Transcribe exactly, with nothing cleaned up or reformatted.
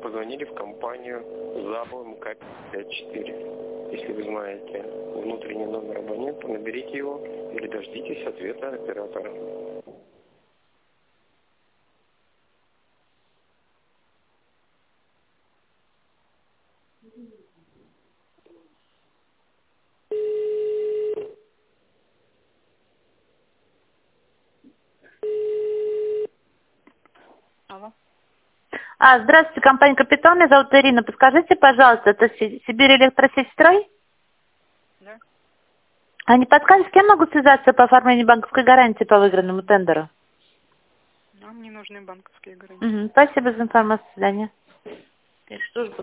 позвонили в компанию ЗАБО эм ка пятьдесят четыре. Если вы знаете внутренний номер абонента, наберите его или дождитесь ответа оператора. Алло. А, здравствуйте, компания «Капитан», меня зовут Ирина. Подскажите, пожалуйста, это Си- Сибирь Электросетстрой? Да. А не подскажете, с кем могу связаться по оформлению банковской гарантии по выигранному тендеру? Нам не нужны банковские гарантии. Угу, спасибо за информацию, до свидания. Служба